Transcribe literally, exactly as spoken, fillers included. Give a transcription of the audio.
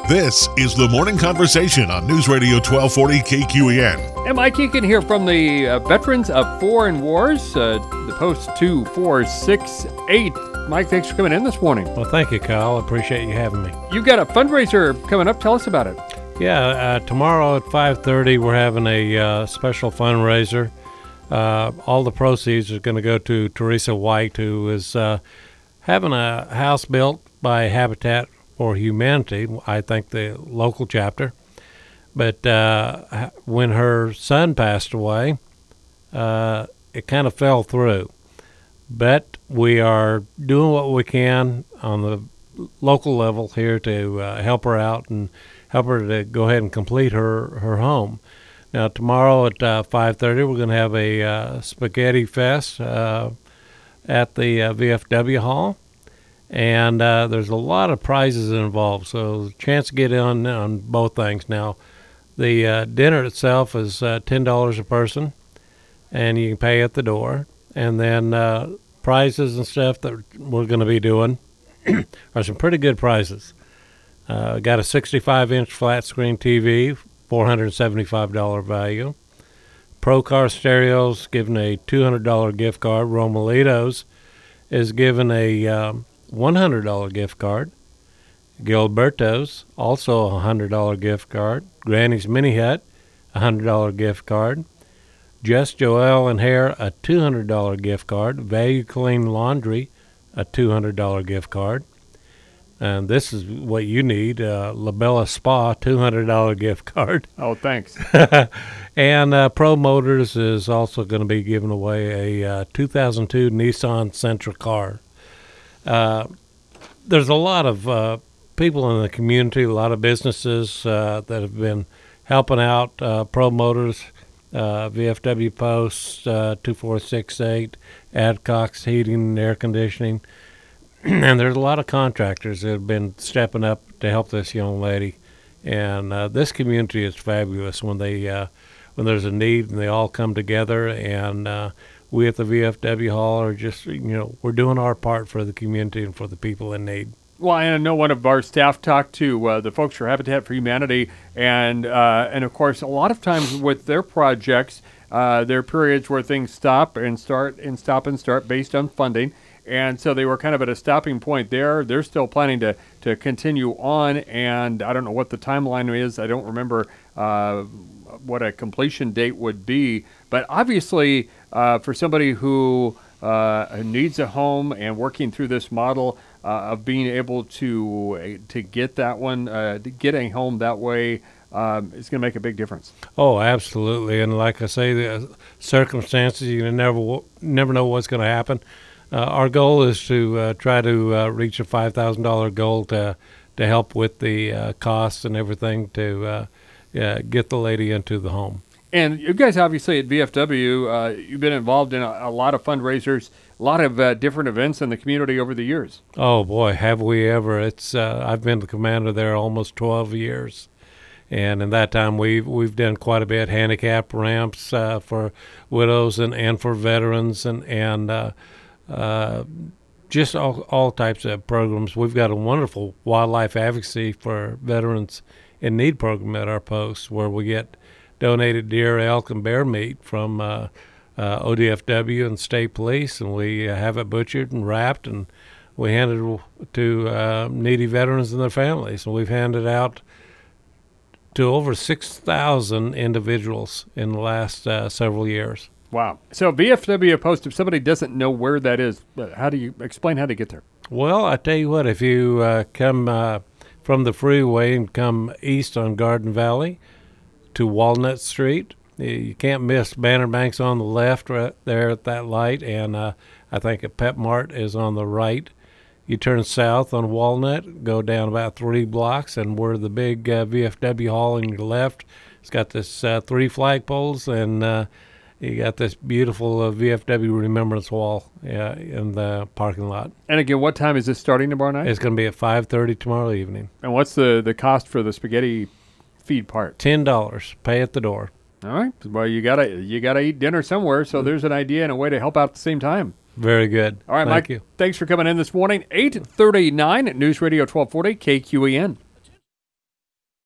This is the Morning Conversation on News Radio twelve forty K Q E N. And Mike Eakin here from the uh, Veterans of Foreign Wars, uh, the post two four six eight. Mike, thanks for coming in this morning. Well, thank you, Kyle. I appreciate you having me. You've got a fundraiser coming up. Tell us about it. Yeah, uh, tomorrow at five thirty, we're having a uh, special fundraiser. Uh, all the proceeds are going to go to Teresa White, who is uh, having a house built by Habitat for Humanity, I think the local chapter. But uh, when her son passed away, uh, it kind of fell through. But we are doing what we can on the local level here to uh, help her out and help her to go ahead and complete her, her home. Now, tomorrow at uh, five thirty, we're going to have a uh, spaghetti fest uh, at the uh, V F W Hall. And uh, there's a lot of prizes involved, so chance to get in on both things. Now, the uh, dinner itself is uh, ten dollars a person, and you can pay at the door. And then uh, prizes and stuff that we're going to be doing are some pretty good prizes. Uh, got a sixty-five inch flat screen T V, four hundred seventy-five dollars value. Pro Car Stereos given a two hundred dollars gift card. Romalitos is given a um, one hundred dollars gift card. Gilberto's, also a one hundred dollars gift card. Granny's Mini Hut, a one hundred dollars gift card. Just Joel and Hair, a two hundred dollars gift card. Value Clean Laundry, a two hundred dollars gift card. And this is what you need, uh, Labella Spa, two hundred dollars gift card. Oh, thanks. And uh, Pro Motors is also going to be giving away a uh, two thousand two Nissan Sentra car. Uh, there's a lot of uh, people in the community, a lot of businesses uh, that have been helping out uh, Pro Motors, uh, V F W Post, uh, two four six eight, Adcox Heating and Air Conditioning. And there's a lot of contractors that have been stepping up to help this young lady. And uh, this community is fabulous when they uh, when there's a need and they all come together. And uh, we at the V F W Hall are just, you know, we're doing our part for the community and for the people in need. Well, I know one of our staff talked to uh, the folks for Habitat for Humanity, and uh, and of course, a lot of times with their projects, uh, there are periods where things stop and start and stop and start based on funding. And so they were kind of at a stopping point there. They're still planning to, to continue on, and I don't know what the timeline is. I don't remember uh, what a completion date would be. But obviously, uh, for somebody who uh, needs a home and working through this model uh, of being able to to get that one, uh, to get a home that way, um, it's going to make a big difference. Oh, absolutely. And like I say, the circumstances, you never never know what's going to happen. Uh, our goal is to uh, try to uh, reach a five thousand dollars goal to to help with the uh, costs and everything to uh, yeah, get the lady into the home. And you guys obviously at V F W, uh, you've been involved in a, a lot of fundraisers, a lot of uh, different events in the community over the years. Oh, boy, have we ever. It's uh, I've been the commander there almost twelve years. And in that time, we've, we've done quite a bit, handicap ramps uh, for widows and, and for veterans and, and uh, Uh, just all, all types of programs. We've got a wonderful wildlife advocacy for veterans in need program at our post where we get donated deer, elk, and bear meat from uh, uh, O D F W and state police, and we uh, have it butchered and wrapped, and we hand it to uh, needy veterans and their families. And we've handed out to over six thousand individuals in the last uh, several years. Wow. So V F W Post, if somebody doesn't know where that is, how do you explain how to get there? Well, I tell you what, if you uh, come uh, from the freeway and come east on Garden Valley to Walnut Street, you can't miss Banner Bank's on the left right there at that light, and uh, I think a Pep Mart is on the right. You turn south on Walnut, go down about three blocks, and we're the big uh, V F W Hall on your left. It's got this uh, three flagpoles, and uh, you got this beautiful uh, V F W Remembrance Wall uh, in the parking lot. And again, what time is this starting tomorrow night? It's going to be at five thirty tomorrow evening. And what's the, the cost for the spaghetti feed part? ten dollars. Pay at the door. All right. Well, you gotta you gotta eat dinner somewhere, so there's an idea and a way to help out at the same time. Very good. All right, Thank Mike. you. Thanks for coming in this morning. eight thirty-nine at News Radio twelve forty K Q E N.